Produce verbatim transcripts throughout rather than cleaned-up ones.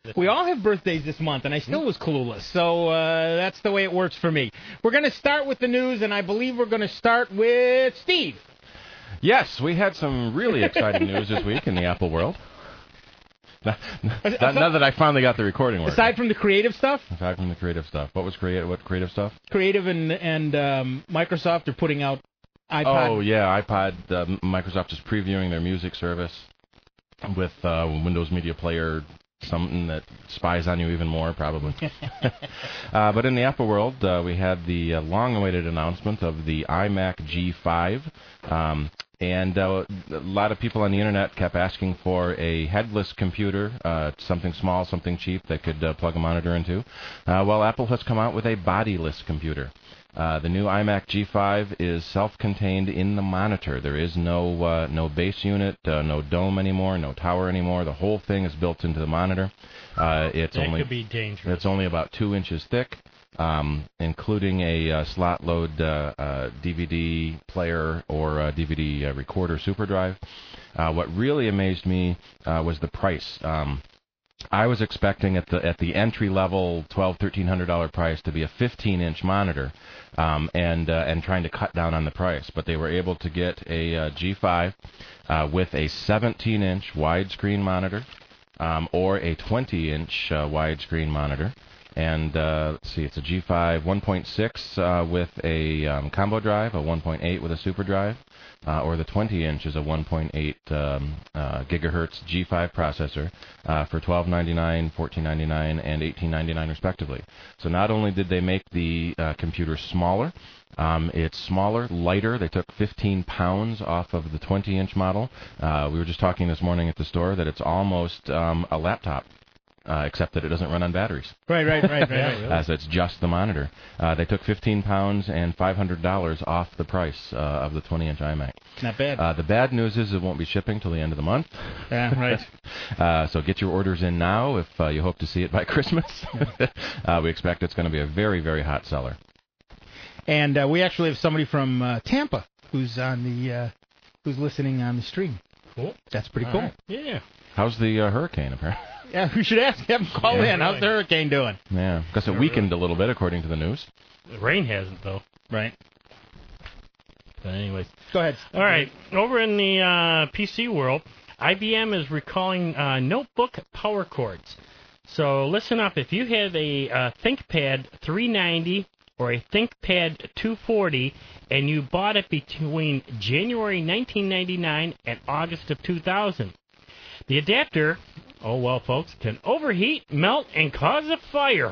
We all have birthdays this month, and I still was clueless. So uh, that's the way it works for me. We're going to start with the news, and I believe we're going to start with Steve. Yes, we had some really exciting news this week in the Apple world. Now, now, now that I finally got the recording working. Aside from the creative stuff? Aside from the creative stuff. What was creative? What creative stuff? Creative and, and um, Microsoft are putting out iPod. Oh, yeah, iPod. Uh, Microsoft is previewing their music service with uh, Windows Media Player, something that spies on you even more, probably. uh, but in the Apple world, uh, we had the uh, long-awaited announcement of the iMac G five. Um, and uh, a lot of people on the Internet kept asking for a headless computer, uh, something small, something cheap that could uh, plug a monitor into. Uh, well, Apple has come out with a bodiless computer. Uh, the new iMac G five is self-contained in the monitor. There is no uh, no base unit, uh, no dome anymore, no tower anymore. The whole thing is built into the monitor. Uh, it's that only could be dangerous. It's only about two inches thick, um, including a uh, slot load uh, uh, D V D player or uh, D V D uh, recorder SuperDrive. Uh, what really amazed me uh, was the price. Um, I was expecting at the at the entry level twelve, thirteen hundred dollar price to be a fifteen inch monitor, um, and uh, and trying to cut down on the price, but they were able to get a uh, G five uh, with a seventeen inch widescreen monitor, um, or a twenty inch uh, widescreen monitor, and uh, let's see, it's a G five one point six uh, with a um, combo drive, a one point eight with a super drive. Uh, or the twenty inch is a one point eight um, uh, gigahertz G five processor uh, for twelve ninety-nine, fourteen ninety-nine, and eighteen ninety-nine respectively. So not only did they make the uh, computer smaller, um, it's smaller, lighter. They took fifteen pounds off of the twenty inch model. Uh, we were just talking this morning at the store that it's almost um, a laptop. Uh, except that it doesn't run on batteries. Right, right, right, right. right. uh, so it's just the monitor. Uh, they took fifteen pounds and five hundred dollars off the price uh, of the twenty inch iMac. Not bad. Uh, the bad news is it won't be shipping till the end of the month. Yeah, right. uh, so get your orders in now if uh, you hope to see it by Christmas. uh, we expect it's going to be a very, very hot seller. And uh, we actually have somebody from uh, Tampa who's on the uh, who's listening on the stream. Cool. That's pretty All cool. Right. Yeah. How's the uh, hurricane, apparently? Yeah, we should ask him. Call yeah, in. really. How's the hurricane doing? Yeah, because it weakened a little bit, according to the news. The rain hasn't, though. Right. But anyways. Go ahead. All right. Over in the uh, P C world, I B M is recalling uh, notebook power cords. So listen up. If you have a uh, ThinkPad three ninety or a ThinkPad two forty and you bought it between January nineteen ninety-nine and August of two thousand, the adapter, oh well, folks, can overheat, melt, and cause a fire.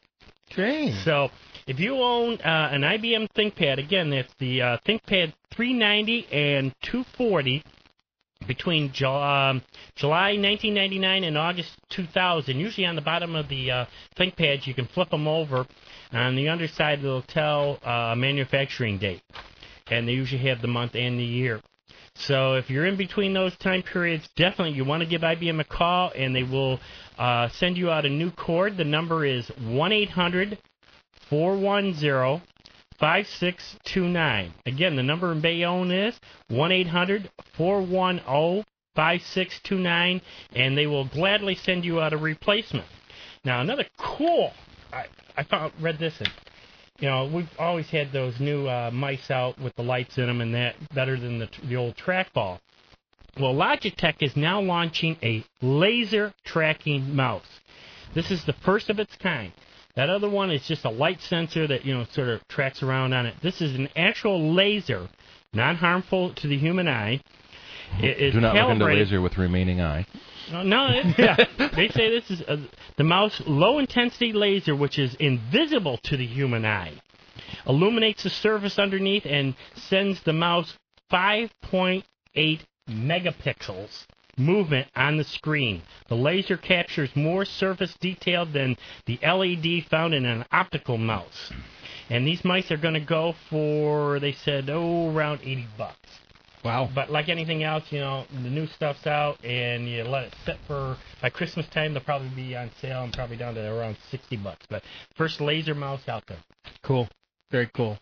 Okay. So if you own uh, an I B M ThinkPad, again, that's the uh, ThinkPad three ninety and two forty, between Ju- um, July nineteen ninety-nine and August two thousand, usually on the bottom of the uh, ThinkPads, you can flip them over. On the underside, it'll tell uh, a manufacturing date, and they usually have the month and the year. So if you're in between those time periods, definitely you want to give I B M a call, and they will uh, send you out a new cord. The number is one eight hundred four one zero five six two nine. Again, the number in Bayonne is one eight hundred four one zero five six two nine, and they will gladly send you out a replacement. Now, another cool, I, I found, read this in. You know, we've always had those new uh, mice out with the lights in them and that, better than the, the old trackball. Well, Logitech is now launching a laser tracking mouse. This is the first of its kind. That other one is just a light sensor that, you know, sort of tracks around on it. This is an actual laser, non-harmful to the human eye. It is Do not calibrated. look into laser with remaining eye. No, no it, yeah. They say this is uh, the mouse low-intensity laser, which is invisible to the human eye. Illuminates the surface underneath and sends the mouse five point eight megapixels movement on the screen. The laser captures more surface detail than the L E D found in an optical mouse. And these mice are going to go for, they said, oh, around eighty bucks. Wow. But like anything else, you know, the new stuff's out, and you let it sit for, by Christmas time, they'll probably be on sale and probably down to around sixty bucks. But first laser mouse out there. Cool. Very cool.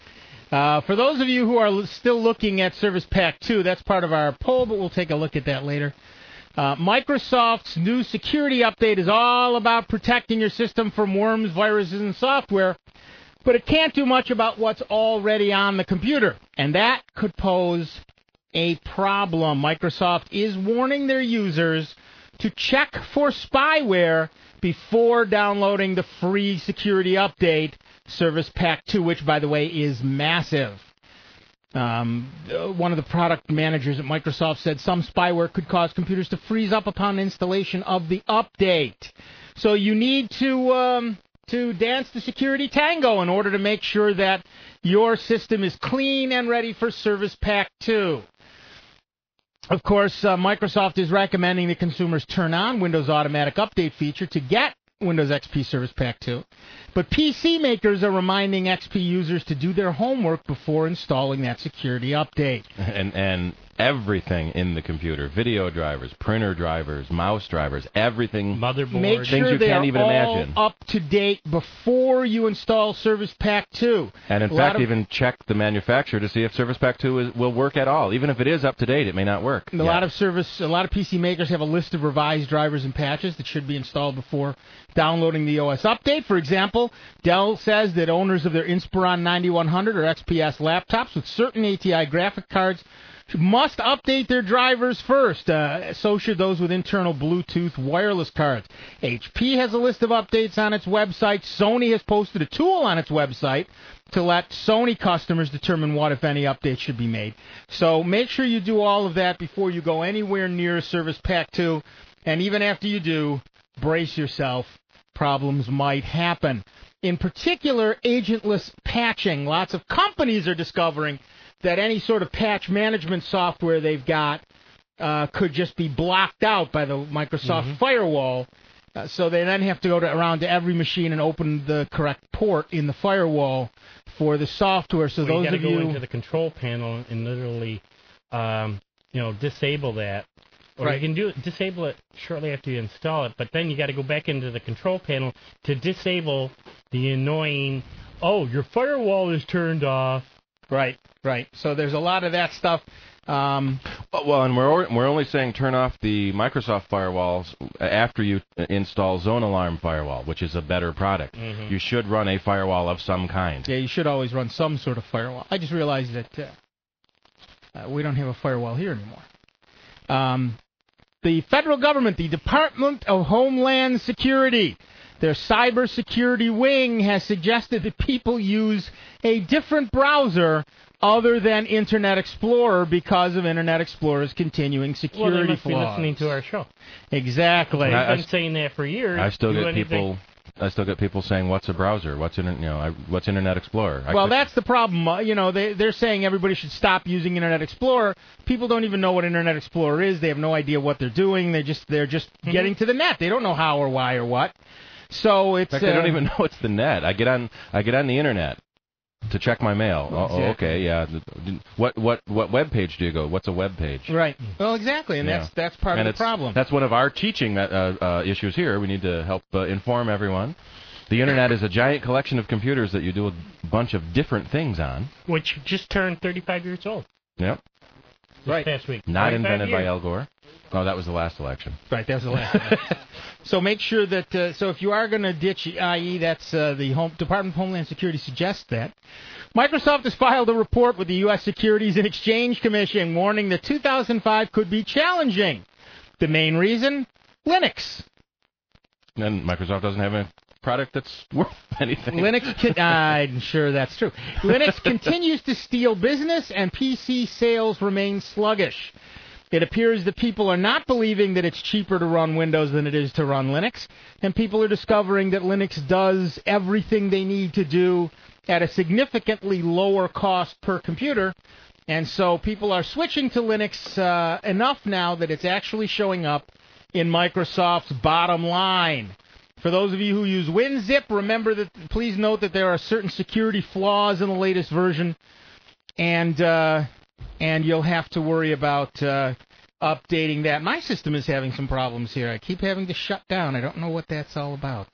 Uh, for those of you who are l- still looking at Service Pack two, that's part of our poll, but we'll take a look at that later. Uh, Microsoft's new security update is all about protecting your system from worms, viruses, and software, but it can't do much about what's already on the computer, and that could pose a problem. Microsoft is warning their users to check for spyware before downloading the free security update, Service Pack two, which, by the way, is massive. Um, one of the product managers at Microsoft said some spyware could cause computers to freeze up upon installation of the update. So you need to um, to dance the security tango in order to make sure that your system is clean and ready for Service Pack two. Of course, uh, Microsoft is recommending that consumers turn on Windows Automatic Update feature to get Windows X P Service Pack two. But P C makers are reminding X P users to do their homework before installing that security update. And and everything in the computer, video drivers, printer drivers, mouse drivers, everything. Motherboard. Make Things sure you they can't are even all imagine. up to date before you install Service Pack two. And in A fact, lot of- even check the manufacturer to see if Service Pack two is, will work at all. Even if it is up to date, it may not work. A lot of service, a lot of P C makers have a list of revised drivers and patches that should be installed before downloading the O S update. For example, Dell says that owners of their Inspiron ninety-one hundred or X P S laptops with certain A T I graphic cards must update their drivers first. Uh, so should those with internal Bluetooth wireless cards. H P has a list of updates on its website. Sony has posted a tool on its website to let Sony customers determine what, if any, updates should be made. So make sure you do all of that before you go anywhere near Service Pack two. And even after you do, brace yourself. Problems might happen. In particular, agentless patching. Lots of companies are discovering that any sort of patch management software they've got uh, could just be blocked out by the Microsoft Mm-hmm. firewall. Uh, so they then have to go to, around to every machine and open the correct port in the firewall for the software. So Well, those you got of to go you... into the control panel and literally, um, you know, disable that. Or Right. you can do it, disable it shortly after you install it, but then you got to go back into the control panel to disable the annoying, oh, your firewall is turned off. Right, right. So there's a lot of that stuff. Um, Well, and we're we're only saying turn off the Microsoft firewalls after you install Zone Alarm Firewall, which is a better product. Mhm. You should run a firewall of some kind. yeah, you should always run some sort of firewall. I just realized that uh, uh, we don't have a firewall here anymore. Um, the federal government, the Department of Homeland Security, their cybersecurity wing has suggested that people use a different browser other than Internet Explorer because of Internet Explorer's continuing Well, security they must flaws. be listening to our show. Exactly. I've I- been saying that for years. I still Do get anything- people. I still get people saying, "What's a browser? What's inter- you know, I, what's Internet Explorer?" I Well, click- that's the problem. Uh, you know, they, they're saying everybody should stop using Internet Explorer. People don't even know what Internet Explorer is. They have no idea what they're doing. They just they're just Mm-hmm. getting to the net. They don't know how or why or what. So it's In fact, I don't uh, even know it's the net. I get on. I get on the internet to check my mail. Oh, oh, Exactly. okay, yeah. What what what web page do you go? What's a web page? right. Well, exactly, and Yeah. that's that's part and of the it's- problem. That's one of our teaching uh, uh, issues here. We need to help uh, inform everyone. The internet is a giant collection of computers that you do a bunch of different things on. Which just turned thirty-five years old Yep. this Right. past week. Not thirty-five invented by years. Al Gore. Oh, that was the last election. Right, that was the last one. So make sure that, uh, so if you are going to ditch I E, that's uh, the Home, Department of Homeland Security suggests that. Microsoft has filed a report with the U S Securities and Exchange Commission warning that two thousand five could be challenging. The main reason? Linux. And Microsoft doesn't have a product that's worth anything. Linux, con- I'm sure that's true. Linux continues to steal business, and P C sales remain sluggish. It appears that people are not believing that it's cheaper to run Windows than it is to run Linux, and people are discovering that Linux does everything they need to do at a significantly lower cost per computer, and so people are switching to Linux uh, enough now that it's actually showing up in Microsoft's bottom line. For those of you who use WinZip, remember that. Please note that there are certain security flaws in the latest version, and uh, and you'll have to worry about uh, updating that. My system is having some problems here. I keep having to shut down. I don't know what that's all about.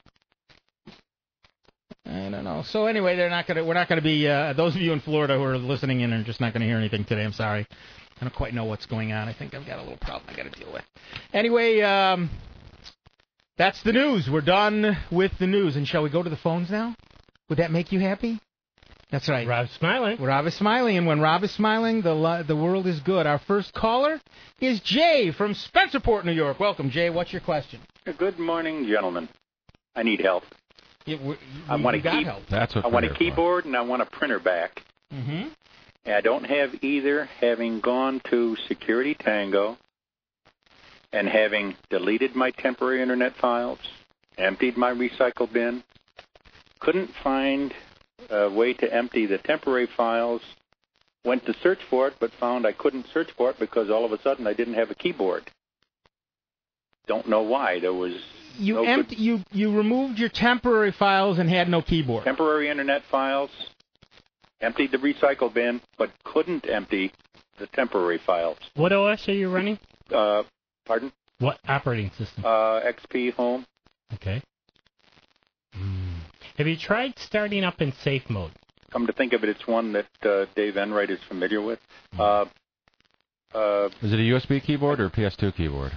I don't know. So anyway, they're not gonna. We're not gonna be. Uh, those of you in Florida who are listening in are just not gonna hear anything today. I'm sorry. I don't quite know what's going on. I think I've got a little problem I got to deal with. Anyway, um, that's the news. We're done with the news. And shall we go to the phones now? Would that make you happy? That's right. Rob's smiling. Rob is smiling, and when Rob is smiling, the li- the world is good. Our first caller is Jay from Spencerport, New York. Welcome, Jay. What's your question? Good morning, gentlemen. I need help. Yeah, we, I we, want we a got key- help. That's what I want a we're here keyboard and I want a printer back. Mm-hmm. And I don't have either, having gone to Security Tango and having deleted my temporary internet files, emptied my recycle bin, couldn't find a way to empty the temporary files, went to search for it, but found I couldn't search for it because all of a sudden I didn't have a keyboard. Don't know why. There was You no empty, good you you removed your temporary files and had no keyboard. temporary internet files, emptied the recycle bin, but couldn't empty the temporary files. What O S are you running? Uh, pardon? What operating system? Uh, X P Home. Okay. Mm. Have you tried starting up in safe mode? Come to think of it, it's one that uh, Dave Enright is familiar with. Uh, uh, Is it a U S B keyboard or a P S two keyboard?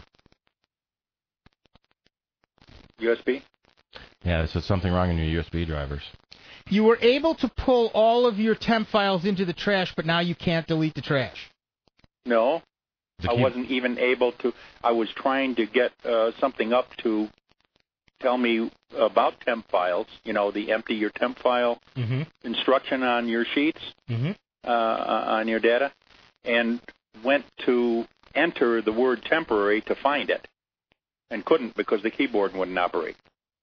U S B? Yeah, so something wrong in your U S B drivers. You were able to pull all of your temp files into the trash, but now you can't delete the trash. No, The I key- wasn't even able to. I was trying to get uh, something up to tell me about temp files, you know, the empty your temp file Mm-hmm. instruction on your sheets, Mm-hmm. uh, on your data, and went to enter the word temporary to find it, and couldn't because the keyboard wouldn't operate.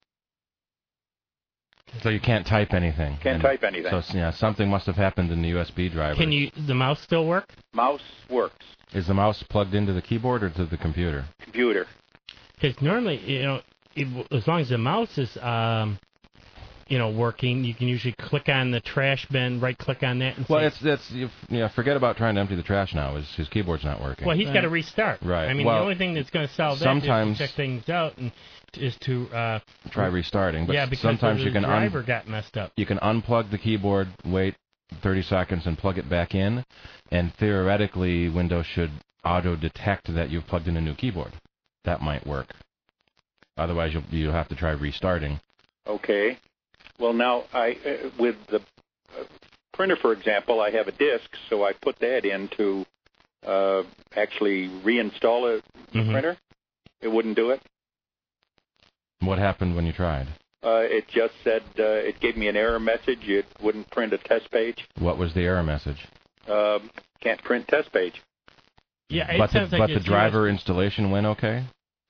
So you can't type anything. Can't And type anything. So yeah, something must have happened in the U S B driver. Can you? The mouse still work? Mouse works. Is the mouse plugged into the keyboard or to the computer? Computer. Because normally, you know, if, as long as the mouse is, um, you know, working, you can usually click on the trash bin, right-click on that, and Well, say, it's it's you, yeah. Forget about trying to empty the trash now. His his keyboard's not working. well, he's got to restart. Right. I mean, Well, the only thing that's going to solve that sometimes- is to check things out and is to uh, Try restarting. But yeah, because sometimes the you can driver un- got messed up. you can unplug the keyboard, wait thirty seconds, and plug it back in, and theoretically, Windows should auto detect that you've plugged in a new keyboard. That might work. Otherwise, you'll you'll have to try restarting. Okay. Well, now I uh, with the uh, printer, for example, I have a disk, so I put that in to uh, actually reinstall a Mhm. printer. It wouldn't do it. What happened when you tried? Uh, it just said uh, it gave me an error message. It wouldn't print a test page. What was the error message? Uh, can't print test page. Yeah, it but the, sounds like but the it's driver installation went okay?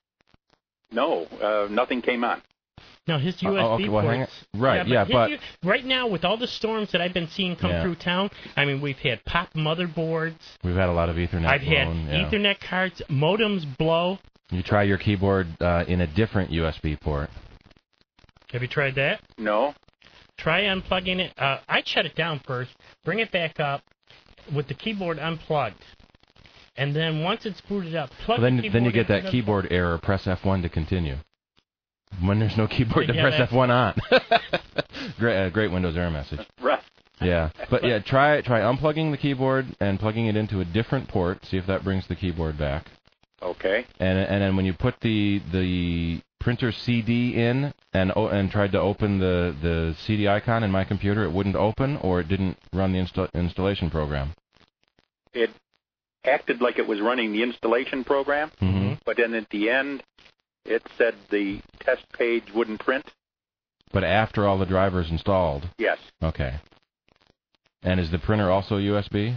No, uh, nothing came on. No, his Uh, U S B oh, okay, well, hang ports. on. Right, yeah, his but- U- right now with all the storms that I've been seeing come Yeah. through town, I mean, we've had pop motherboards. We've had a lot of Ethernet I've had blown, yeah. Ethernet cards, modems blow. You try your keyboard uh, in a different U S B port. Have you tried that? No. Try unplugging it. Uh, I'd shut it down first, bring it back up with the keyboard unplugged. And then once it's booted up, plug Well, then, the then keyboard you get into that the- keyboard error. Press F one to continue. When there's no keyboard to Yeah, press that's- F one on. great, uh, great Windows error message. Right. Yeah, but yeah, try try unplugging the keyboard and plugging it into a different port. See if that brings the keyboard back. Okay. And and then when you put the the printer C D in and o- and tried to open the the C D icon in my computer, it wouldn't open or it didn't run the insta- installation program. It acted like it was running the installation program, Mm-hmm. but then at the end, it said the test page wouldn't print. But after all the drivers installed, Yes. okay. And is the printer also U S B?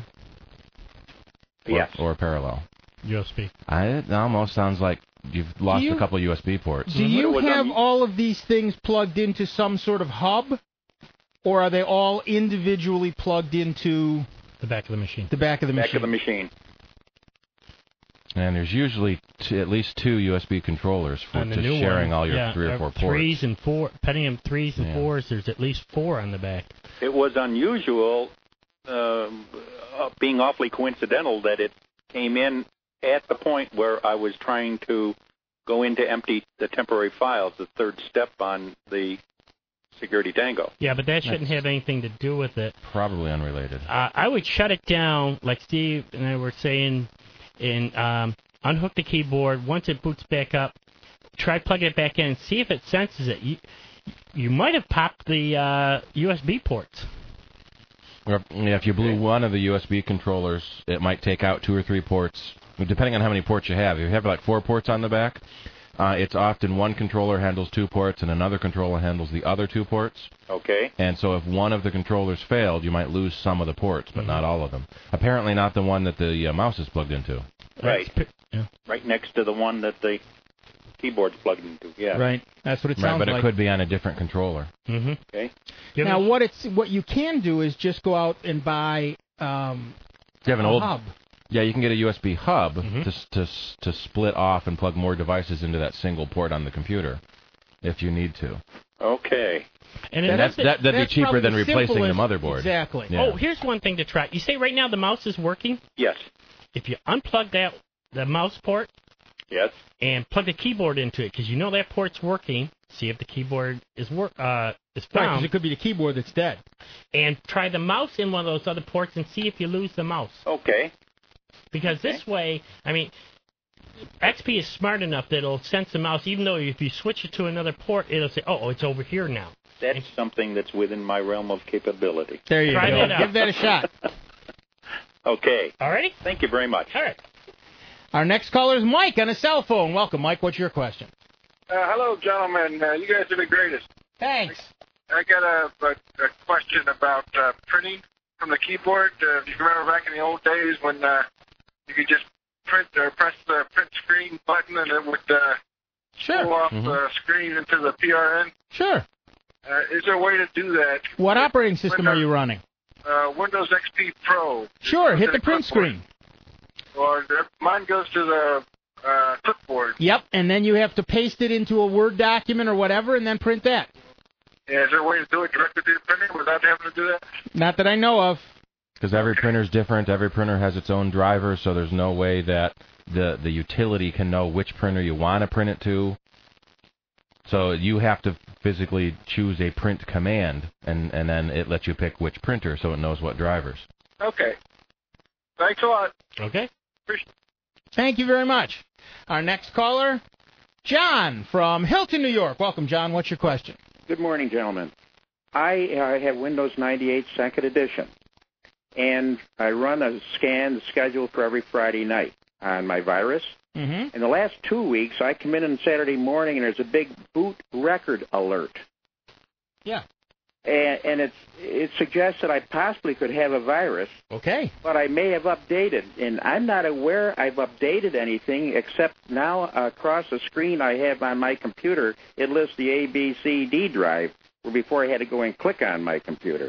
Or, Yes. Or parallel? U S B. I, it almost sounds like you've lost you- a couple U S B ports. Do But you it was have on- all of these things plugged into some sort of hub, or are they all individually plugged into The back of the machine. the back of the Back machine? of the machine. And there's usually t- at least two U S B controllers for On the to new sharing one, all your yeah, three or uh, four ports. Threes and four, Pentium threes and Yeah. fours. There's at least four on the back. It was unusual, um, uh, being awfully coincidental that it came in at the point where I was trying to go in to empty the temporary files, the third step on the Security Tango. Yeah, but that shouldn't have anything to do with it. Probably unrelated. Uh, I would shut it down, like Steve and I were saying, and um, unhook the keyboard. Once it boots back up, try plugging it back in and see if it senses it. You, you might have popped the uh, U S B ports. Or, yeah, if you blew one of the U S B controllers, it might take out two or three ports, depending on how many ports you have. If you have like four ports on the back, uh, it's often one controller handles two ports and another controller handles the other two ports. Okay. And so if one of the controllers failed, you might lose some of the ports, but mm-hmm. not all of them. Apparently not the one that the uh, mouse is plugged into. Right. Yeah. Right next to the one that the keyboard's plugged into. Yeah. Right. That's what it sounds right, but like. But it could be on a different controller. Mm-hmm. Okay. Now, what it's what you can do is just go out and buy um, you have an a old, hub. Yeah, you can get a U S B hub mm-hmm. to, to to split off and plug more devices into that single port on the computer, if you need to. Okay. And, and that's, that, that'd that's be cheaper than the replacing the simplest, motherboard. Exactly. Yeah. Oh, here's one thing to try. You say right now the mouse is working? Yes. If you unplug that the mouse port, yes, and plug the keyboard into it, because you know that port's working. See if the keyboard is work uh, is found. Right, because it could be the keyboard that's dead. And try the mouse in one of those other ports and see if you lose the mouse. Okay. Because okay. this way, I mean, X P is smart enough that it'll sense the mouse, even though if you switch it to another port, it'll say, oh, it's over here now. That's and, something that's within my realm of capability. There you try go. That out. Give that a shot. Okay. All righty? Thank you very much. All right. Our next caller is Mike on a cell phone. Welcome, Mike. What's your question? Uh, hello, gentlemen. Uh, you guys are the greatest. Thanks. I, I got a, a, a question about uh, printing from the keyboard. Uh, do you remember back in the old days when uh, you could just print or press the print screen button and it would uh, sure. pull off mm-hmm. the screen into the P R N? Sure. Uh, is there a way to do that? What operating system Windows, are you running? Uh, Windows X P Pro. Sure. Hit the print screen. Or mine goes to the uh, clipboard. Yep, and then you have to paste it into a Word document or whatever, and then print that. Yeah, is there a way to do it directly to the printer without having to do that? Not that I know of. Because every printer's different. Every printer has its own driver, so there's no way that the the utility can know which printer you want to print it to. So you have to physically choose a print command, and, and then it lets you pick which printer, so it knows what drivers. Okay. Thanks a lot. Okay. Thank you very much. Our next caller, John from Hilton, New York. Welcome, John. What's your question? Good morning, gentlemen. I uh, have Windows ninety-eight Second Edition, and I run a scan schedule for every Friday night on my virus. Mm-hmm. In the last two weeks, I come in on Saturday morning, and there's a big boot record alert. Yeah. And, and it's, it suggests that I possibly could have a virus. Okay. But I may have updated, and I'm not aware I've updated anything except now across the screen I have on my computer, it lists the A B C D drive, where before I had to go and click on my computer.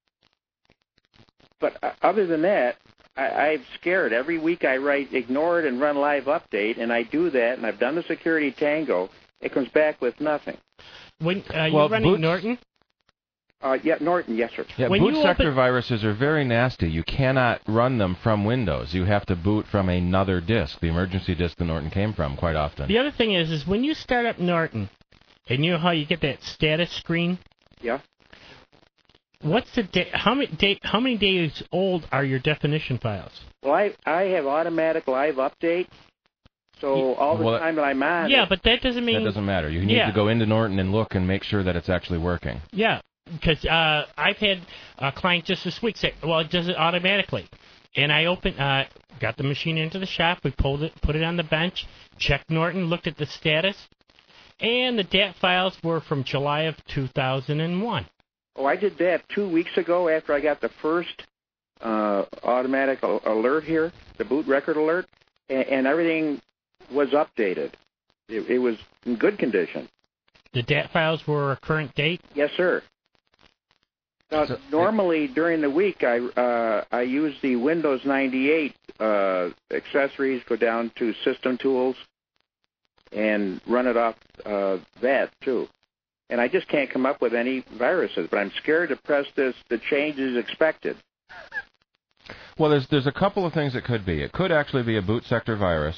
But uh, other than that, I, I'm scared. Every week I write ignore it and run live update, and I do that, and I've done the Security Tango. It comes back with nothing. When uh, well, you're running boot... Norton? Uh, yeah, Norton, yes, sir. Yeah, when boot sector open... viruses are very nasty. You cannot run them from Windows. You have to boot from another disk, the emergency disk that Norton came from quite often. The other thing is, is when you start up Norton, and you know how you get that status screen? Yeah. What's the da- how many da- how many days old are your definition files? Well, I I have automatic live update, so all the well, time that I'm on. Yeah, but that doesn't mean that doesn't matter. You need yeah. to go into Norton and look and make sure that it's actually working. Yeah, because uh, I've had a client just this week say, "Well, it does it automatically," and I opened, uh, got the machine into the shop, we pulled it, put it on the bench, checked Norton, looked at the status, and the D A T files were from July of two thousand one. Oh, I did that two weeks ago after I got the first uh, automatic alert here, the boot record alert, and, and everything was updated. It, it was in good condition. The D A T files were a current date? Yes, sir. Now, so, normally during the week, I uh, I use the Windows ninety-eight uh, accessories, go down to System Tools, and run it off uh, that too. And I just can't come up with any viruses, but I'm scared to press this, the change is expected. Well, there's there's a couple of things it could be. It could actually be a boot sector virus.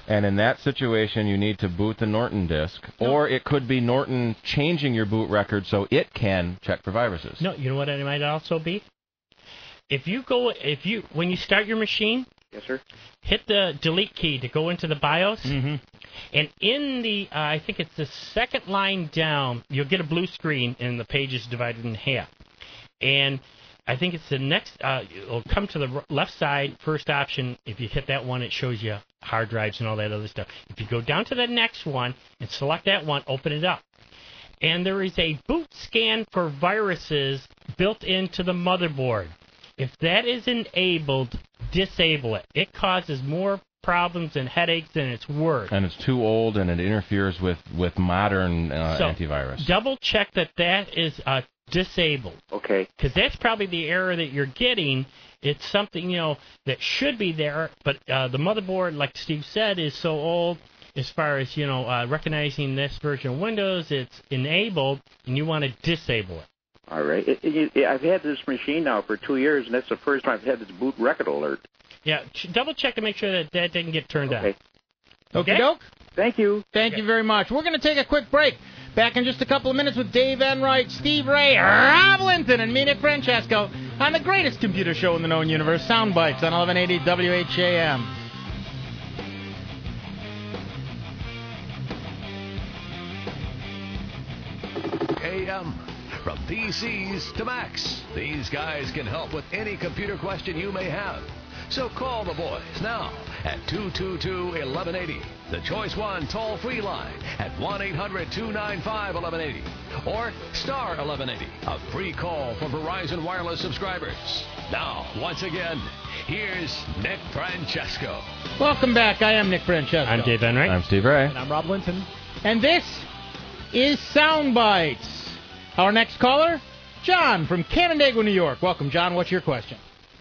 And in that situation, you need to boot the Norton disk, No. or it could be Norton changing your boot record so it can check for viruses. No, you know what it might also be? If you go, if you when you start your machine, Yes, sir. hit the delete key to go into the BIOS, Mm-hmm. and in the, uh, I think it's the second line down, you'll get a blue screen, and the page is divided in half. And I think it's the next, uh, it'll come to the r- left side, first option. If you hit that one, it shows you hard drives and all that other stuff. If you go down to the next one and select that one, open it up. And there is a boot scan for viruses built into the motherboard. If that is enabled, disable it. It causes more problems and headaches than it's worth. And it's too old, and it interferes with, with modern uh, So, antivirus. Double check that that is uh, disabled. Okay. Because that's probably the error that you're getting. It's something, you know, that should be there, but uh, the motherboard, like Steve said, is so old as far as, you know, uh, recognizing this version of Windows, it's enabled, and you want to disable it. All right. It, it, it, I've had this machine now for two years, and that's the first time I've had this boot record alert. Yeah, ch- double check to make sure that that didn't get turned Okay. on. Okay, doke. Thank you. Thank you very much. We're going to take a quick break. Back in just a couple of minutes with Dave Enright, Steve Ray, Rob Linton, and me, Nick Francesco, on the greatest computer show in the known universe, Soundbites on eleven eighty W H A M. A M. From P Cs to Macs, these guys can help with any computer question you may have. So call the boys now at two two two, eleven eighty, the Choice One toll-free line at one eight hundred, two nine five, eleven eighty, or star eleven eighty, a free call for Verizon Wireless subscribers. Now, once again, here's Nick Francesco. Welcome back. I am Nick Francesco. I'm Dave Enright. I'm Steve Ray. And I'm Rob Linton. And this is Soundbites. Our next caller, John from Canandaigua, New York. Welcome, John. What's your question?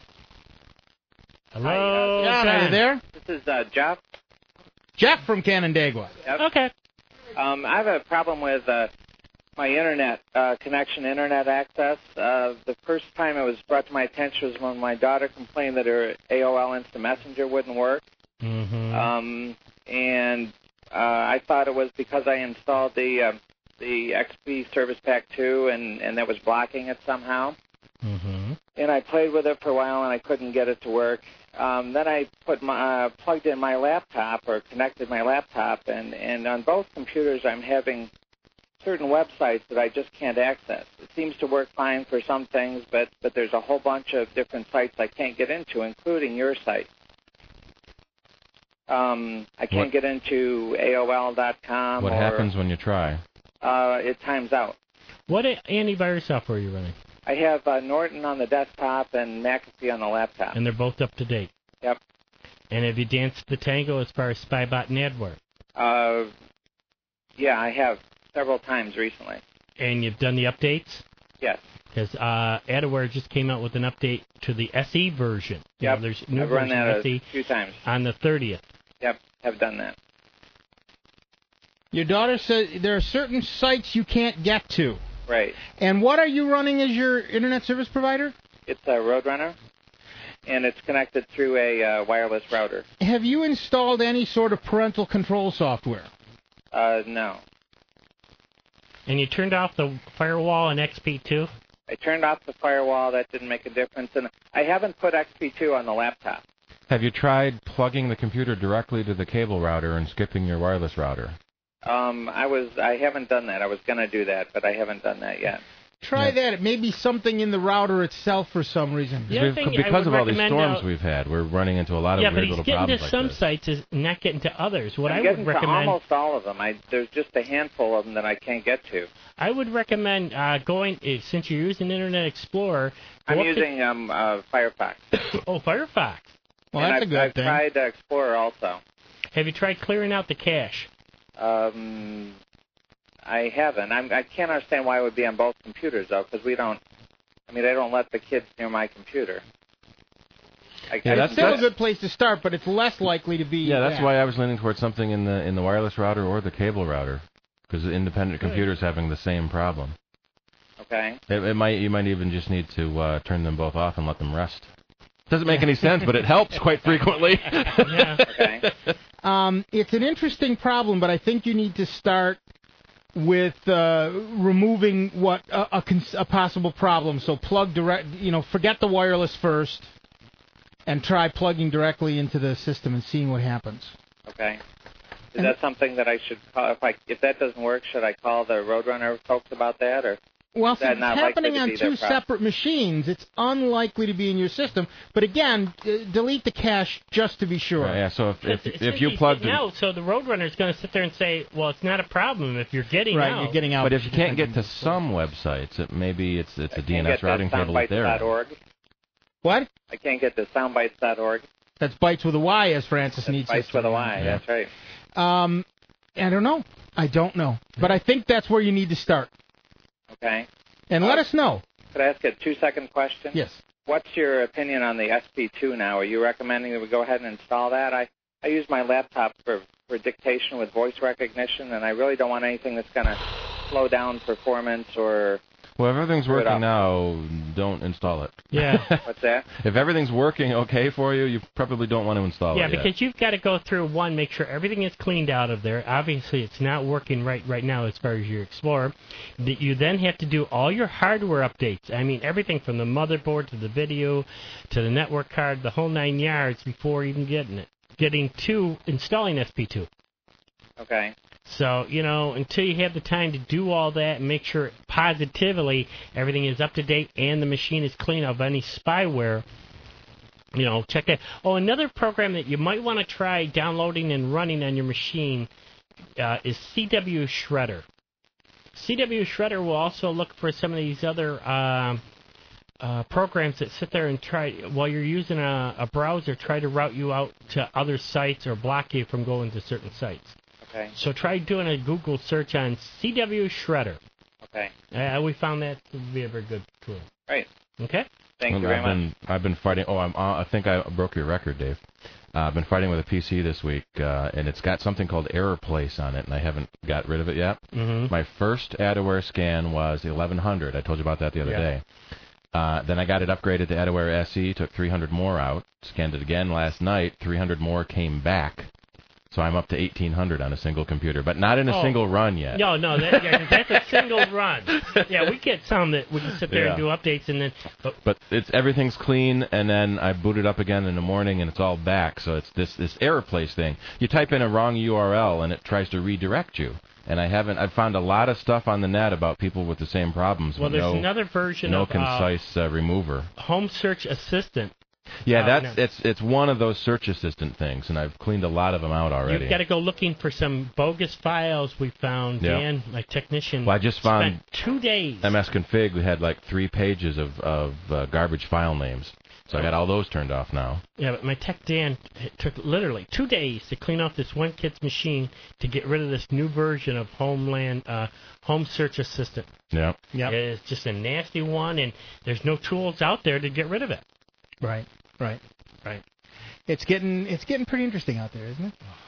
Hello, John, are you there? This is uh, Jeff. Jeff from Canandaigua. Yep. Okay. Um, I have a problem with uh, my internet uh, connection, internet access. Uh, the first time it was brought to my attention was when my daughter complained that her A O L Instant Messenger wouldn't work. Mm-hmm. Um, and uh, I thought it was because I installed the uh, the X P Service Pack two, and, and that was blocking it somehow. Mm-hmm. And I played with it for a while, and I couldn't get it to work. Um, then I put my uh, plugged in my laptop or connected my laptop, and, and on both computers I'm having certain websites that I just can't access. It seems to work fine for some things, but, but there's a whole bunch of different sites I can't get into, including your site. Um, I can't What- get into A O L dot com. What or, happens when you try? Uh, it times out. What a- antivirus software are you running? I have uh, Norton on the desktop and McAfee on the laptop. And they're both up to date. Yep. And have you danced the tango as far as Spybot and Adware? Uh, yeah, I have several times recently. And you've done the updates? Yes. Because uh, Adware just came out with an update to the S E version. You Yep. know, there's new I've run version that of S E a few times. on the thirtieth. Yep, have done that. Your daughter says there are certain sites you can't get to. Right. And what are you running as your internet service provider? It's a Roadrunner, and it's connected through a uh, wireless router. Have you installed any sort of parental control software? Uh, no. And you turned off the firewall in X P two? I turned off the firewall. That didn't make a difference. And I haven't put X P two on the laptop. Have you tried plugging the computer directly to the cable router and skipping your wireless router? Um, I was. I haven't done that. I was going to do that, but I haven't done that yet. Try that. It may be something in the router itself for some reason. The other Be- thing I because would of all these recommend, storms uh, we've had, we're running into a lot of Yeah, but weird he's little getting problems to like some this. sites, is not getting to others. What I'm I getting would to recommend, almost all of them. I, there's just a handful of them that I can't get to. I would recommend uh, going, uh, since you're using Internet Explorer. go I'm up to- using um, uh, Firefox. oh, Firefox. Well, and that's I've, a good I've thing. tried uh, Explorer also. Have you tried clearing out the cache? Um, I haven't. I'm, I can't understand why it would be on both computers, though, because we don't. I mean, I don't let the kids near my computer. I, Yeah, I, that's- Still a good place to start, but it's less likely to be. Yeah, that's that. why I was leaning towards something in the in the wireless router or the cable router, because independent computers having the same problem. Okay. It, it might you might even just need to uh, turn them both off and let them rest. Doesn't make any sense, but it helps quite frequently. Yeah. Okay. Um, it's an interesting problem, but I think you need to start with uh, removing what a, a, cons- a possible problem. So plug direct, you know, forget the wireless first, and try plugging directly into the system and seeing what happens. Okay. Is that something that I should call? If I if that doesn't work, should I call the Roadrunner folks about that, or? Well, Is since that it's not happening likely to on be their two problem? separate machines, it's unlikely to be in your system. But again, uh, delete the cache just to be sure. Uh, yeah, so if if, It's- if it's you easy plugged to it, know, so the Roadrunner is going to sit there and say, well, it's not a problem if you're getting Right, out. you're getting out. but if you can't get to different- some websites, it maybe it's it's a I D N can't S get to routing table that's soundbites dot there. org. What? I can't get to soundbites dot org. That's bytes with a Y, as Francis That's needs Bytes us with to a Y. Yeah. That's right. Um, I don't know. I don't know. But I think that's where you need to start. Okay. And Uh, let us know. Could I ask a two-second question? Yes. What's your opinion on the S P two now? Are you recommending that we go ahead and install that? I, I use my laptop for, for dictation with voice recognition, and I really don't want anything that's going to slow down performance or... Well, if everything's Screw it working up. now, don't install it. Yeah. What's that? If everything's working okay for you, you probably don't want to install Yeah, it yet. because you've got to go through, one, make sure everything is cleaned out of there. Obviously, it's not working right right now as far as your Explorer. That you then have to do all your hardware updates. I mean, everything from the motherboard to the video to the network card, the whole nine yards before even getting it, getting to installing S P two. Okay. So, you know, until you have the time to do all that and make sure positively everything is up to date and the machine is clean of any spyware, you know, check that. Oh, another program that you might want to try downloading and running on your machine uh, is C W Shredder. C W Shredder will also look for some of these other uh, uh, programs that sit there and try, while you're using a, a browser, try to route you out to other sites or block you from going to certain sites. Okay. So try doing a Google search on C W Shredder. Okay. Uh, we found that to be a very good tool. Right. Okay? Thank Well, you very I've much. been, I've been fighting. Oh, I'm, uh, I think I broke your record, Dave. Uh, I've been fighting with a P C this week, uh, and it's got something called Error Place on it, and I haven't got rid of it yet. Mm-hmm. My first AdAware scan was eleven hundred. I told you about that the other Yeah. day. Uh, then I got it upgraded to AdAware S E, took three hundred more out, scanned it again last night, three hundred more came back. So I'm up to eighteen hundred on a single computer, but not in a Oh. single run yet. No, no, that, yeah, that's a single run. Yeah, we get some that we can sit there and Yeah. do updates, and then. But, But it's everything's clean, and then I boot it up again in the morning, and it's all back. So it's this this error place thing. You type in a wrong U R L, and it tries to redirect you. And I haven't. I've found a lot of stuff on the net about people with the same problems. well, with there's no, another version no of uh, concise uh, remover. Home Search Assistant. Yeah, uh, that's no. it's it's one of those search assistant things, and I've cleaned a lot of them out already. You've got to go looking for some bogus files we found. Yeah. Dan, my technician, Well, I just found- spent two days. M S Config, we had like three pages of of uh, garbage file names, so I got all those turned off now. Yeah, but my tech Dan it took literally two days to clean off this one kid's machine to get rid of this new version of Homeland uh, Home Search Assistant. Yeah. Yep. It's just a nasty one, and there's no tools out there to get rid of it. Right. Right. Right. It's getting it's getting pretty interesting out there, isn't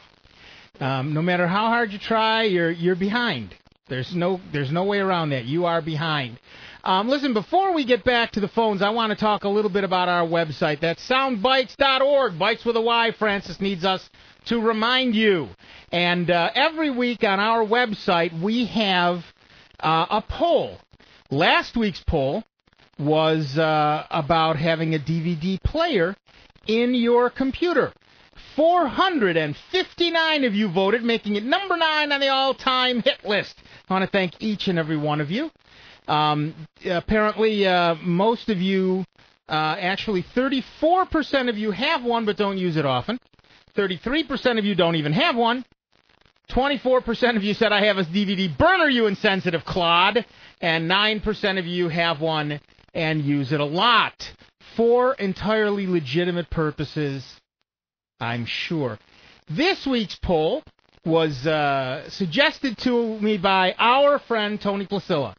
it? Um, no matter how hard you try, you're you're behind. There's no there's no way around that. You are behind. Um, listen, before we get back to the phones, I want to talk a little bit about our website. That's soundbites dot org. Bytes with a Y. Francis needs us to remind you. And uh, every week on our website, we have uh, a poll. Last week's poll was uh, about having a D V D player in your computer. four hundred fifty-nine of you voted, making it number nine on the all-time hit list. I want to thank each and every one of you. Um, apparently, uh, most of you, uh, actually thirty-four percent of you have one but don't use it often. thirty-three percent of you don't even have one. twenty-four percent of you said, I have a D V D burner, you insensitive clod. And nine percent of you have one and use it a lot. For entirely legitimate purposes, I'm sure. This week's poll was uh, suggested to me by our friend Tony Placilla,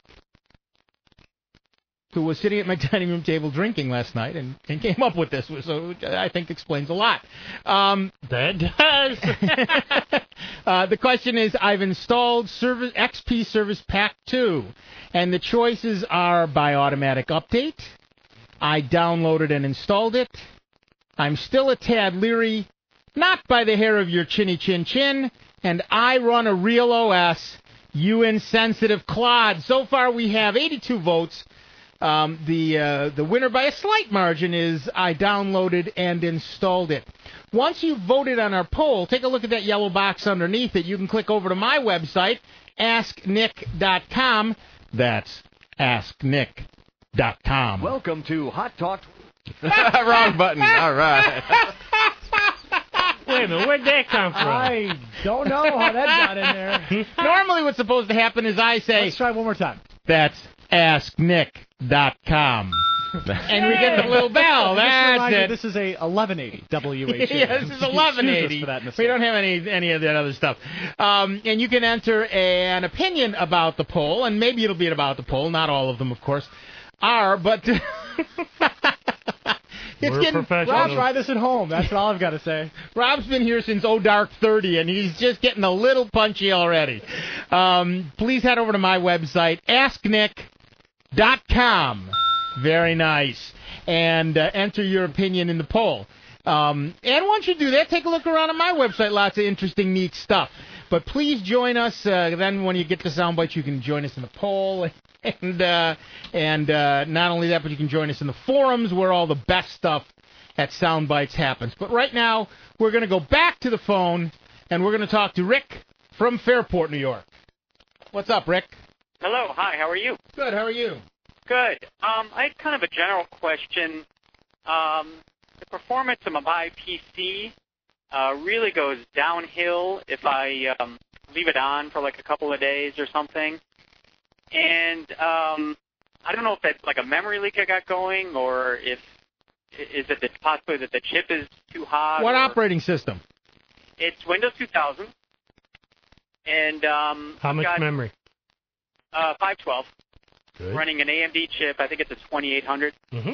who was sitting at my dining room table drinking last night and, and came up with this, so I think explains a lot. Um, That does. uh, the question is, I've installed Service, X P Service Pack two, and the choices are by automatic update, I downloaded and installed it, I'm still a tad leery, not by the hair of your chinny chin chin, and I run a real O S, you insensitive clod. So far we have eighty-two votes. Um, the uh, the winner by a slight margin is I downloaded and installed it. Once you've voted on our poll, take a look at that yellow box underneath it. You can click over to my website, ask nick dot com. That's ask nick dot com. Welcome to Hot Talk. Wrong button. All right. Wait a minute, where'd that come from? I don't know how that got in there. Normally what's supposed to happen is I say, Let's try one more time. that's ask nick dot com. And we get the little bell. Just a That's reminder, it. This is a eleven eighty W H A. Yeah, this is eleven eighty. For that We don't mistake. have any any of that other stuff. Um, and you can enter an opinion about the poll, and maybe it'll be about the poll. Not all of them, of course, are, but it's We're getting. professionals. Rob, try this at home. That's all I've got to say. Rob's been here since oh dark thirty, and he's just getting a little punchy already. Um, please head over to my website, ask nick dot com. Very nice. And uh, enter your opinion in the poll. Um, and once you do that, take a look around on my website. Lots of interesting, neat stuff. But please join us. Uh, then when you get the soundbites, you can join us in the poll. And uh, and uh, not only that, but you can join us in the forums where all the best stuff at Soundbites happens. But right now, we're going to go back to the phone, and we're going to talk to Rick from Fairport, New York. What's up, Rick? Hello, hi, how are you? Good, how are you? Good. Um, I had kind of a general question. Um, the performance of my P C uh, really goes downhill if I um, leave it on for like a couple of days or something. And um, I don't know if that's like a memory leak I got going, or if is it that possibly that the chip is too hot. What or, operating system? It's Windows two thousand. And um, How much got, memory? Uh, five twelve. Good. Running an A M D chip. I think it's a twenty-eight hundred. Mm-hmm.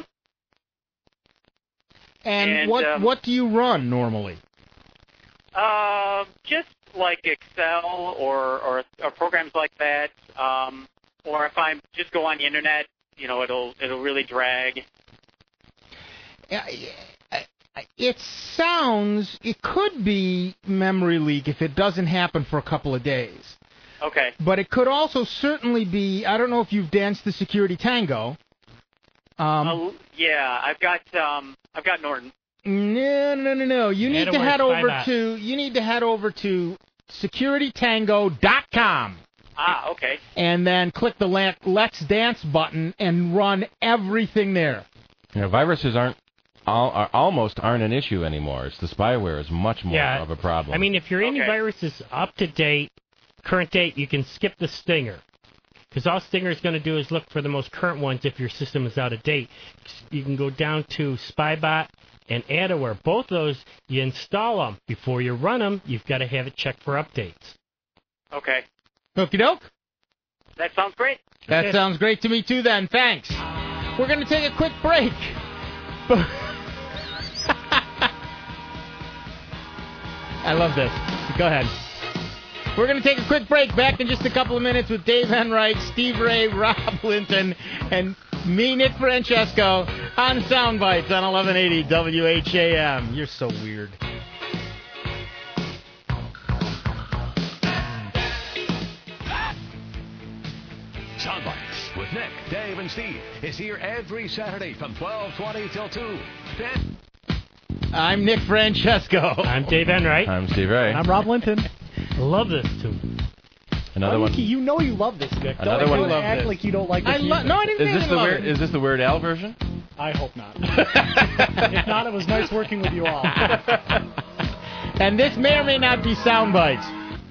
And, And, what um, what do you run normally? Uh, just like Excel or, or, or programs like that. Um, or if I just go on the internet, you know, it'll it'll really drag. Uh, It sounds, it could be memory leak if it doesn't happen for a couple of days. Okay. But it could also certainly be, I don't know if you've danced the Security Tango. Um, Uh, yeah, I've got um, I've got Norton. no, no, no, no. You need to Adaware head over Spybot. to, you need to head over to security tango dot com. Ah, okay. And then click the la- Let's Dance button and run everything there. You know, viruses aren't all, are almost aren't an issue anymore. It's the spyware is much more Yeah. of a problem. I mean, if your Okay. antivirus is up to date, current date, you can skip the Stinger. Because all Stinger is going to do is look for the most current ones if your system is out of date. You can go down to Spybot and Adaware. Both those, you install them. Before you run them, you've got to have it checked for updates. Okay. Okie doke. That sounds great. That Okay. sounds great to me, too, then. Thanks. We're going to take a quick break. I love this. Go ahead. We're going to take a quick break. Back in just a couple of minutes with Dave Enright, Steve Ray, Rob Linton, and me, Nick Francesco, on Soundbites on eleven eighty W H A M. You're so weird. Soundbites with Nick, Dave, and Steve is here every Saturday from twelve twenty till two. Then I'm Nick Francesco. I'm Dave Enright. I'm Steve Ray. And I'm Rob Linton. I love this tune. Another Oh, one. Nikki, you know you love this, Nick. Another don't, one- don't love act this. like you don't like this I lo- music. no, I didn't Is say this I the love weird? it. Is this the Weird Al version? I hope not. If not, it was nice working with you all. And this may or may not be Soundbites.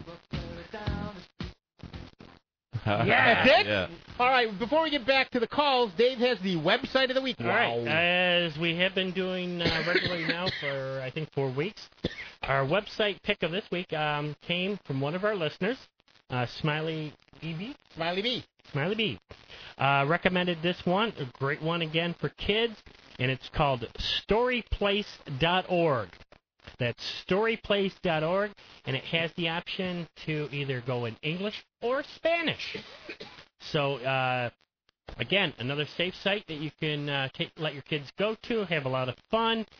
That's it? Yeah. All right, before we get back to the calls, Dave has the website of the week. All right, as we have been doing uh, regularly now for, I think, four weeks, our website pick of this week um, came from one of our listeners, uh, Smiley E B. Smiley B. Smiley B. Uh, recommended this one, a great one again for kids, and it's called storyplace dot org. That's storyplace dot org, and it has the option to either go in English or Spanish. So, uh, again, another safe site that you can uh, take, let your kids go to, have a lot of fun.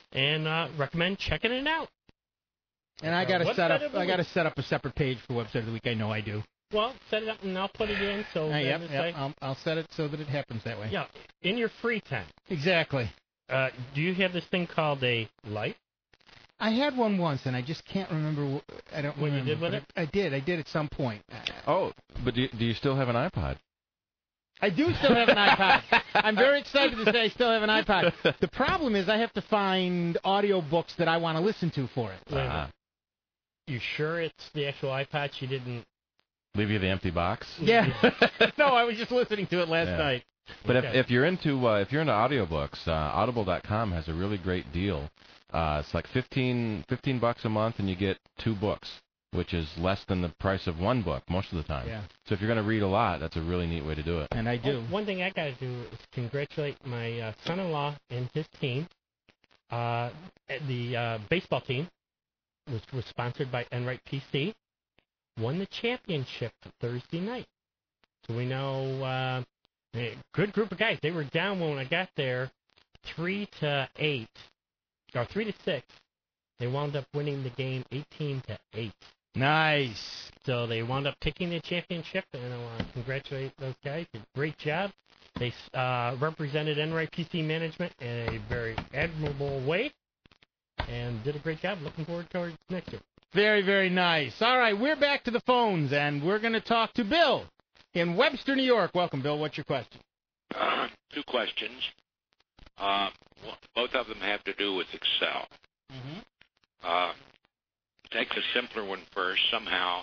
and uh, recommend checking it out. And I Uh, got to website set up. of the I got to week. set up a separate page for website of the week. I know I do. Well, set it up and I'll put it in. So Uh, then yep, it's yep. like- I'll, I'll set it so that it happens that way. yeah, in your free time. Exactly. Uh, do you have this thing called a light? I had one once, and I just can't remember. wh- I don't What you remember. did with but it? I, I did. I did at some point. Oh, but do, do you still have an iPod? I do still have an iPod. I'm very excited to say I still have an iPod. The problem is I have to find audio books that I want to listen to for it. Wait a minute. You sure it's the actual iPod? She didn't. Leave you the empty box? Yeah. No, I was just listening to it last Yeah. night. But Okay. if, if you're into uh, if you're into audiobooks, uh, audible dot com has a really great deal. Uh, it's like fifteen, fifteen bucks a month, and you get two books, which is less than the price of one book most of the time. Yeah. So if you're going to read a lot, that's a really neat way to do it. And I do. Oh, one thing I got to do is congratulate my uh, son-in-law and his team. Uh, the uh, baseball team, which was sponsored by Enright P C, won the championship Thursday night. So we know uh, a good group of guys. They were down when I got there, three to eight, or three to six. They wound up winning the game eighteen to eight. Nice. So they wound up taking the championship, and I want to congratulate those guys. Did a great job. They uh, represented Enright P C management in a very admirable way, and did a great job. Looking forward to next year. Very, very nice. All right, we're back to the phones, and we're going to talk to Bill in Webster, New York. Welcome, Bill. What's your question? Uh, two questions. Uh, w- both of them have to do with Excel. Mm-hmm. Uh, take the simpler one first. Somehow,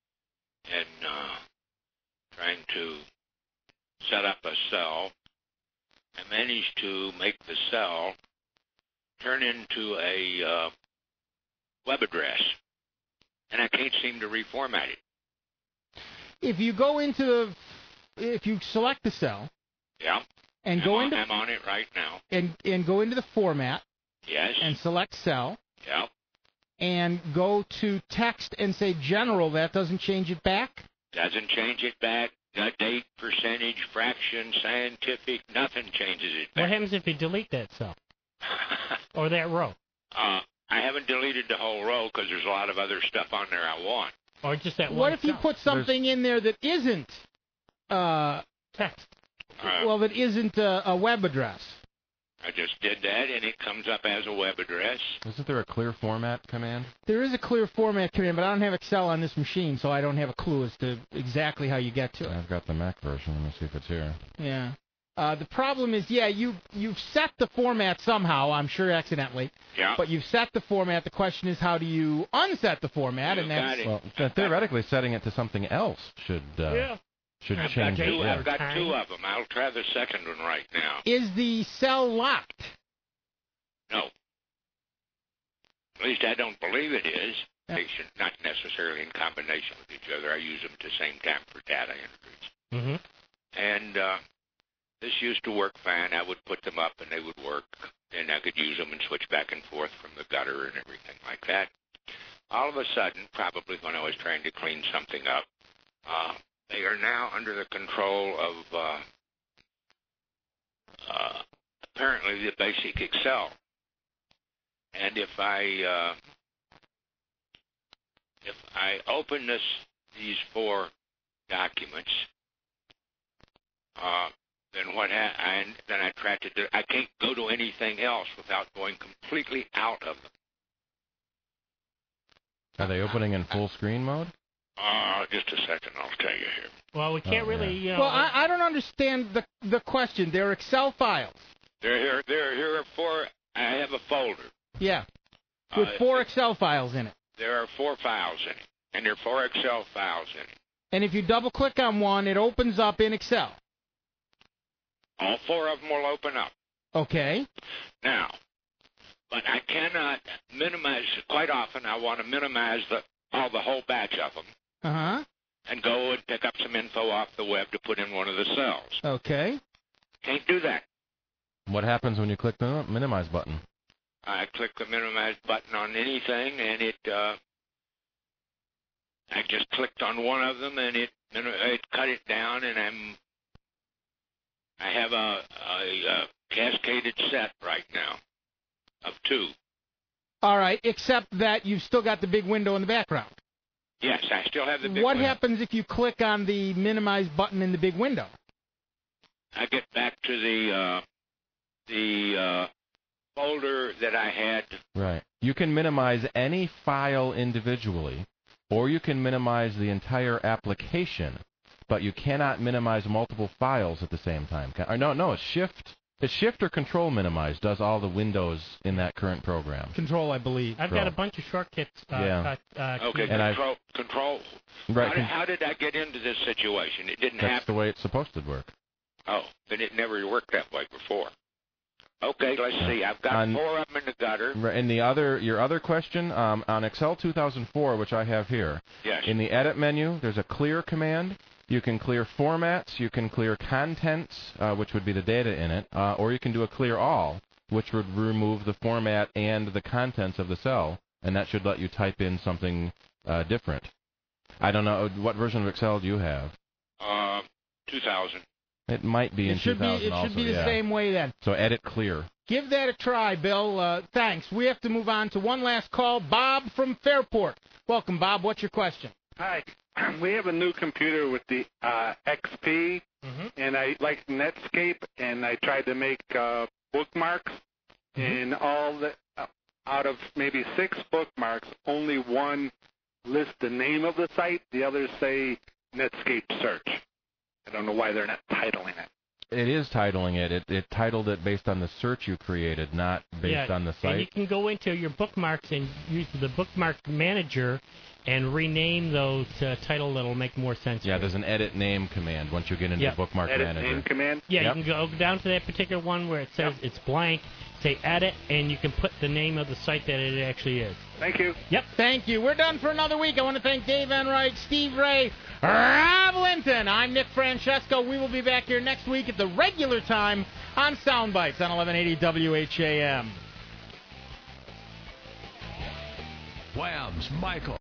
in uh, trying to set up a cell, I managed to make the cell turn into a uh, web address, and I can't seem to reformat it. If you go into the, if you select the cell Yeah, and I'm go on, into I'm on it right now. and and go into the format Yes. and select cell Yeah. and go to text and say general, that doesn't change it back? Doesn't change it back. The date, percentage, fraction, scientific, nothing changes it What back. happens if you delete that cell or that row, uh, I haven't deleted the whole row because there's a lot of other stuff on there I want. or just that one? What if you cell? put something in there that isn't uh text? Uh, well that isn't a, a web address? I just did that, and it comes up as a web address. Isn't there a clear format command? There is a clear format command, but I don't have Excel on this machine, so I don't have a clue as to exactly how you get to it. I've got the Mac version. Let me see if it's here. Yeah. Uh, the problem is, yeah, you you've set the format somehow, I'm sure accidentally, Yeah. but you've set the format. The question is, how do you unset the format? You And got that's it. Well, th- theoretically, setting it to something else should uh, Yeah. should I've got, change it. two, Yeah. I've got two of them. I'll try the second one right now. is the cell locked? No. At least I don't believe it is. Yeah. They should not necessarily in combination with each other. I use them at the same time for data entries. Mm-hmm. And uh, this used to work fine. I would put them up and they would work, and I could use them and switch back and forth from the gutter and everything like that. All of a sudden, probably when I was trying to clean something up, uh, they are now under the control of uh, uh, apparently the basic Excel. And if I uh, if I open this these four documents, uh, then what ha- I, then I try to do, I can't go to anything else without going completely out of them. Are they opening in full screen mode? Uh, just a second, I'll tell you here. Well, we can't Oh, really. yeah. You know, Well, I, I don't understand the the question. They're Excel files. There, here, there, here are four. I have a folder. Yeah, with Uh, four Excel files in it. There are four files in it, and there are four Excel files in it. And if you double click on one, it opens up in Excel. All four of them will open up. Okay. Now, but I cannot minimize. Quite often, I want to minimize the all the whole batch of them Uh huh. and go and pick up some info off the web to put in one of the cells. Okay. Can't do that. What happens when you click the minimize button? I click the minimize button on anything, and it. Uh, I just clicked on one of them, and it it cut it down, and I'm. I have a, a, a cascaded set right now. of two. All right, except that you've still got the big window in the background. Yes, I still have the big What window. happens if you click on the minimize button in the big window? I get back to the uh, the uh, folder that I had. Right. You can minimize any file individually, or you can minimize the entire application, but you cannot minimize multiple files at the same time. Or no, no, it's Shift. It's Shift or Control minimize does all the windows in that current program. Control, I believe. I've got a bunch of shortcuts. Uh, Yeah. uh, uh, Okay, And I've- control. control. Right. How, did, how did I get into this situation? It didn't That's happen. the way it's supposed to work. Oh, then it never worked that way before. Okay, let's see. I've got On- four of them in the gutter. Right, and the other, your other question, um, on Excel two thousand four, which I have here, Yes. in the Edit menu, there's a Clear command. You can clear formats, you can clear contents, uh, which would be the data in it, uh, or you can do a Clear All, which would remove the format and the contents of the cell, and that should let you type in something uh, different. I don't know, what version of Excel do you have? Uh, two thousand. It might be It in should be. two thousand It also, should be the yeah. same way then. So Edit Clear. Give that a try, Bill. Uh, thanks. We have to move on to one last call. Bob from Fairport. Welcome, Bob. What's your question? Hi. We have a new computer with the uh, X P, Mm-hmm. and I like Netscape, and I tried to make uh, bookmarks, Mm-hmm. and all the uh, out of maybe six bookmarks, only one lists the name of the site. The others say Netscape search. I don't know why they're not titling it. It is titling it. It, it titled it based on the search you created, not based yeah, on the and you site. can go into your bookmarks and use the bookmark manager and rename those to a title that'll make more sense. Yeah, for there's you. an edit name command once you get into Yeah. the bookmark Edit manager. name command? Yeah, Yep. you can go down to that particular one where it says it's blank, say edit, and you can put the name of the site that it actually is. Thank you. Yep. Thank you. We're done for another week. I want to thank Dave Enright, Steve Ray, Rob Linton. I'm Nick Francesco. We will be back here next week at the regular time on Soundbites on eleven eighty W H A M. Wham's Michael.